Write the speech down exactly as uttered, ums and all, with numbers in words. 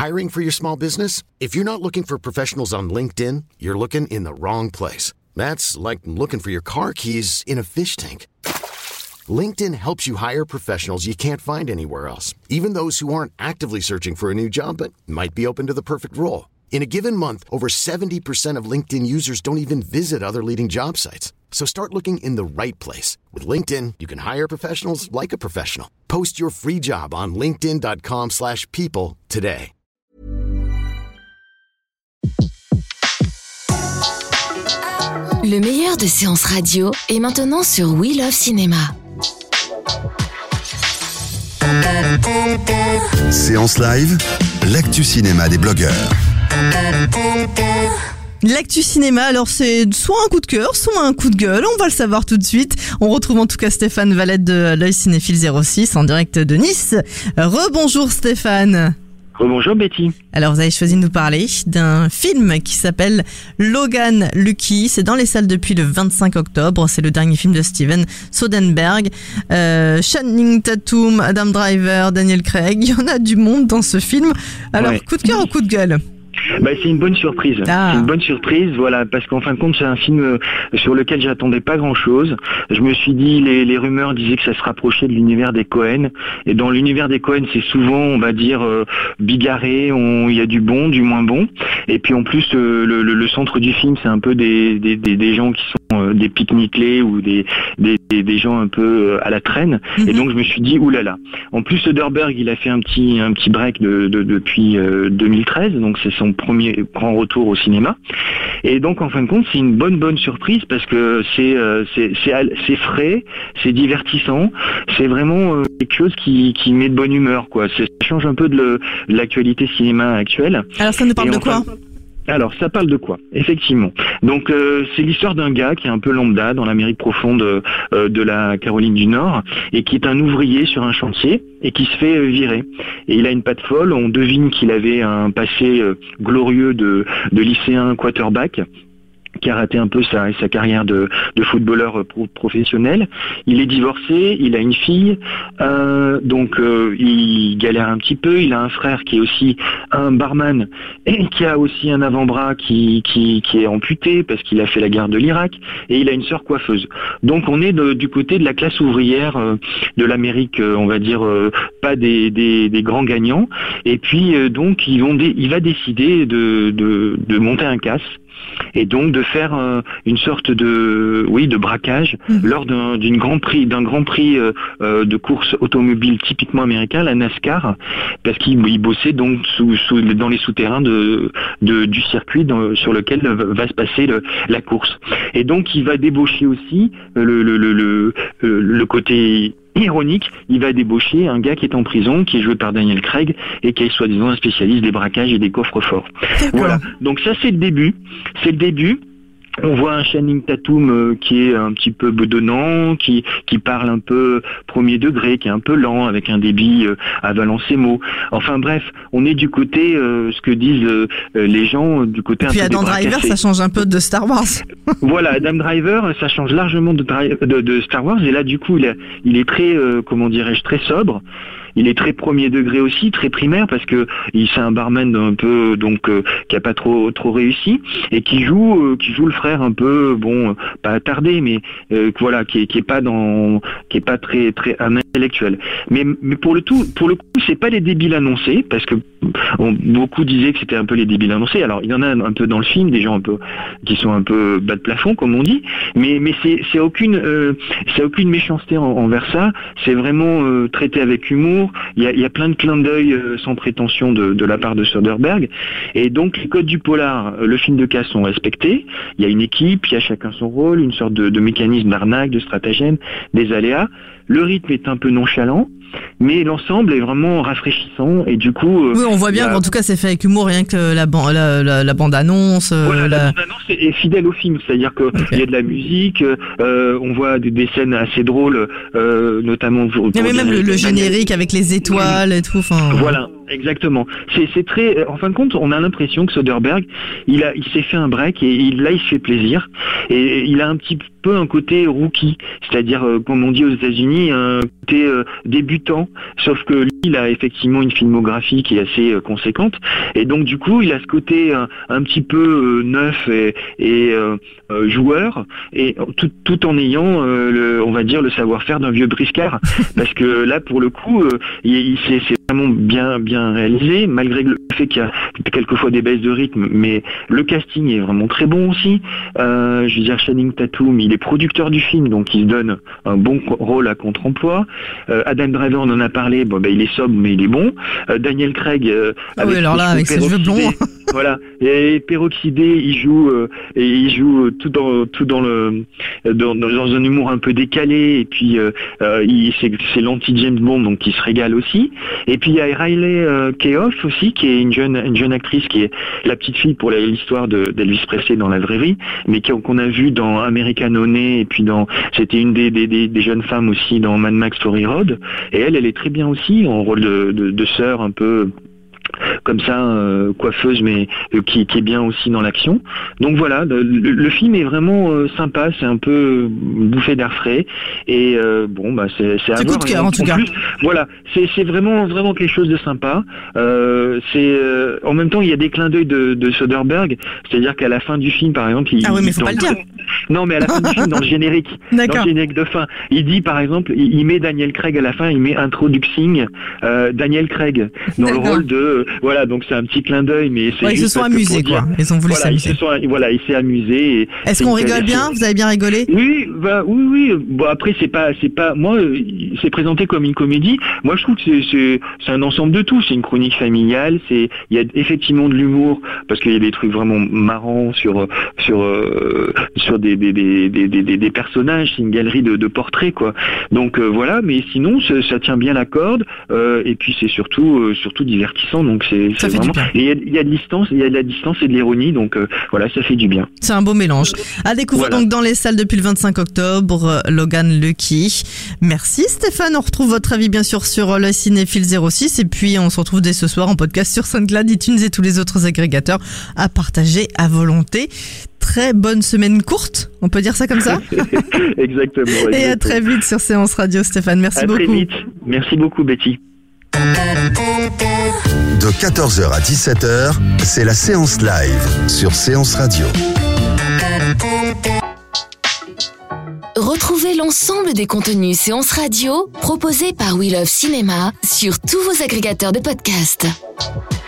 Hiring for your small business? If you're not looking for professionals on LinkedIn, you're looking in the wrong place. That's like looking for your car keys in a fish tank. LinkedIn helps you hire professionals you can't find anywhere else, even those who aren't actively searching for a new job but might be open to the perfect role. In a given month, over seventy percent of LinkedIn users don't even visit other leading job sites. So start looking in the right place. With LinkedIn, you can hire professionals like a professional. Post your free job on linkedin dot com slash people today. Le meilleur de séances radio est maintenant sur We Love Cinéma. Séance live, l'actu cinéma des blogueurs. L'actu cinéma, alors c'est soit un coup de cœur, soit un coup de gueule, on va le savoir tout de suite. On retrouve en tout cas Stéphane Valette de l'Œil Cinéphile zéro six en direct de Nice. Rebonjour Stéphane. Rebonjour Betty. Alors vous avez choisi de nous parler d'un film qui s'appelle Logan Lucky. C'est dans les salles depuis le vingt-cinq octobre. C'est le dernier film de Steven Soderbergh. Euh, Channing Tatum, Adam Driver, Daniel Craig. Il y en a du monde dans ce film. Alors, ouais. Coup de cœur ou coup de gueule ? Bah, c'est une bonne surprise. Ah. C'est une bonne surprise, voilà, parce qu'en fin de compte, c'est un film sur lequel j'attendais pas grand-chose. Je me suis dit, les, les rumeurs disaient que ça se rapprochait de l'univers des Coen. Et dans l'univers des Coen, c'est souvent, on va dire, euh, bigarré. Il y a du bon, du moins bon. Et puis en plus, euh, le, le, le centre du film, c'est un peu des, des, des, des gens qui sont euh, des pique-nickelés ou des, des, des, des gens un peu à la traîne. Mm-hmm. Et donc je me suis dit, oulala. En plus, Soderbergh, il a fait un petit, un petit break de, de, depuis euh, deux mille treize, donc c'est son premier grand retour au cinéma. Et donc en fin de compte, c'est une bonne bonne surprise parce que c'est euh, c'est, c'est c'est frais, c'est divertissant, c'est vraiment euh, quelque chose qui qui met de bonne humeur quoi. C'est, ça change un peu de, le, de l'actualité cinéma actuelle. Alors ça nous parle de quoi ? Alors, ça parle de quoi ? Effectivement. Donc, euh, c'est l'histoire d'un gars qui est un peu lambda dans l'Amérique profonde euh, de la Caroline du Nord et qui est un ouvrier sur un chantier et qui se fait euh, virer. Et il a une patte folle. On devine qu'il avait un passé euh, glorieux de, de lycéen quarterback, qui a raté un peu sa, sa carrière de, de footballeur pro- professionnel. Il est divorcé, il a une fille, euh, donc euh, il galère un petit peu. Il a un frère qui est aussi un barman et qui a aussi un avant-bras qui, qui, qui est amputé parce qu'il a fait la guerre de l'Irak, et il a une sœur coiffeuse. Donc on est de, du côté de la classe ouvrière euh, de l'Amérique, euh, on va dire euh, pas des, des, des grands gagnants. Et puis euh, donc ils vont dé- il va décider de, de, de monter un casse. Et donc de faire euh, une sorte de oui de braquage mmh. lors d'un d'une grand prix d'un grand prix euh, euh, de course automobile typiquement américain, la NASCAR, parce qu'il il bossait donc sous, sous dans les souterrains de, de du circuit dans, sur lequel va se passer le, la course. Et donc il va débaucher aussi le le le le, le, le côté ironique, il va débaucher un gars qui est en prison, qui est joué par Daniel Craig et qui est soi-disant un spécialiste des braquages et des coffres forts. Voilà. Donc ça c'est le début. C'est le début. On voit un Channing Tatum euh, qui est un petit peu bedonnant, qui qui parle un peu premier degré, qui est un peu lent, avec un débit euh, avalant ses mots. Enfin bref, on est du côté, euh, ce que disent euh, les gens, du côté et un puis peu Adam Driver, ça change un peu de Star Wars. Voilà, Adam Driver, ça change largement de, de, de Star Wars, et là du coup il est, il est très, euh, comment dirais-je, très sobre. Il est très premier degré aussi, très primaire, parce que il c'est un barman un peu donc euh, qui a pas trop trop réussi et qui joue euh, qui joue le frère un peu bon euh, pas attardé mais euh, voilà qui est qui est pas dans qui est pas très très intellectuel. Mais mais pour le tout pour le coup c'est pas les débiles annoncés, parce que on, beaucoup disaient que c'était un peu les débiles annoncés. Alors il y en a un peu dans le film, des gens un peu qui sont un peu bas de plafond comme on dit, mais mais c'est c'est aucune euh, c'est aucune méchanceté en, envers ça. C'est vraiment euh, traité avec humour. Il y a, il y a plein de clins d'œil euh, sans prétention de, de la part de Soderbergh. Et donc les codes du polar, le film de casse sont respectés. Il y a une équipe, il y a chacun son rôle, une sorte de, de mécanisme d'arnaque, de stratagème, des aléas. Le rythme est un peu nonchalant, mais l'ensemble est vraiment rafraîchissant et du coup... Euh, oui, on voit bien a... qu'en tout cas c'est fait avec humour, rien que la, ban- la, la, la bande-annonce... Euh, voilà, la... la bande-annonce est, est fidèle au film, c'est-à-dire qu'il okay. y a de la musique, euh, on voit des, des scènes assez drôles, euh, notamment... Pour, pour mais même le, le générique avec les étoiles et tout, enfin... Voilà. Exactement. C'est, c'est très. En fin de compte, on a l'impression que Soderbergh, il a, il s'est fait un break et il, là, il se fait plaisir. Et il a un petit peu un côté rookie, c'est-à-dire, euh, comme on dit aux États-Unis, un côté euh, débutant. débutant, sauf que lui, il a effectivement une filmographie qui est assez euh, conséquente, et donc du coup, il a ce côté un, un petit peu euh, neuf et, et euh, euh, joueur, et tout, tout en ayant, euh, le, on va dire, le savoir-faire d'un vieux briscard, parce que là, pour le coup, euh, il, il, c'est, c'est vraiment bien, bien réalisé, malgré le fait qu'il y a quelquefois des baisses de rythme, mais le casting est vraiment très bon aussi. Euh, je veux dire, Channing Tatum, il est producteur du film, donc il se donne un bon rôle à contre-emploi. Euh, Adam Driver, on en a parlé, bon, ben, il est sobre, mais il est bon. Euh, Daniel Craig, euh, ah oui, alors là, avec ses cheveux blonds. Voilà, et peroxydé, il joue, euh, et il joue tout dans, tout dans le, dans, dans un humour un peu décalé, et puis euh, euh, il, c'est, c'est l'anti-James Bond, donc il se régale aussi. Et puis il y a Riley euh, Keough aussi, qui est une jeune, une jeune actrice, qui est la petite fille pour l'histoire de, d'Elvis Presley dans la vraie vie, mais qu'on a vu dans American Honey, et puis dans, c'était une des, des, des, des jeunes femmes aussi dans Mad Max Fury Road, et elle, elle est très bien aussi, en rôle de, de, de sœur un peu comme ça, euh, coiffeuse, mais euh, qui, qui est bien aussi dans l'action. Donc voilà, le, le, le film est vraiment euh, sympa, c'est un peu bouffé d'air frais, et euh, bon, bah c'est c'est à c'est voir. coup de cœur en tout cas. Plus, voilà, c'est c'est vraiment vraiment quelque chose de sympa. Euh, c'est euh, en même temps, il y a des clins d'œil de, de Soderbergh, c'est-à-dire qu'à la fin du film, par exemple, il, ah oui, mais il faut pas le dire. Non, mais à la fin du film, dans le générique, D'accord. dans le générique de fin, il dit par exemple, il, il met Daniel Craig à la fin, il met introducing euh, Daniel Craig dans D'accord. le rôle de euh, voilà, donc c'est un petit clin d'œil, mais c'est ouais, ils se sont amusés quoi. Ils ont voulu voilà, s'amuser. Ils se sont, voilà, il s'est amusé. Et est-ce qu'on rigole bien? Vous avez bien rigolé? Oui, bah, oui, oui. Bon, après, c'est pas, c'est pas, moi, c'est présenté comme une comédie. Moi, je trouve que c'est, c'est, c'est un ensemble de tout. C'est une chronique familiale. C'est, il y a effectivement de l'humour parce qu'il y a des trucs vraiment marrants sur, sur, euh, sur des, des, des, des, des, des personnages. C'est une galerie de, de portraits, quoi. Donc euh, voilà. Mais sinon, ça, ça tient bien la corde. Euh, et puis c'est surtout, euh, surtout divertissant. Donc c'est, ça c'est fait vraiment. Du bien. Et il y a, il y a de distance, il y a de la distance et de l'ironie. Donc euh, voilà, ça fait du bien. C'est un beau mélange. À découvrir voilà. donc dans les salles depuis le vingt-cinq octobre, Logan Lucky. Merci Stéphane, on retrouve votre avis bien sûr sur le Cinéphile zéro six et puis on se retrouve dès ce soir en podcast sur SoundCloud, iTunes et tous les autres agrégateurs à partager à volonté. Très bonne semaine courte, on peut dire ça comme ça? Exactement, exactement. Et à très vite sur Séance Radio Stéphane, merci à beaucoup. À très vite, merci beaucoup Betty. De quatorze heures à dix-sept heures, c'est la séance live sur Séance Radio. Retrouvez l'ensemble des contenus Séance Radio proposés par We Love Cinéma sur tous vos agrégateurs de podcasts.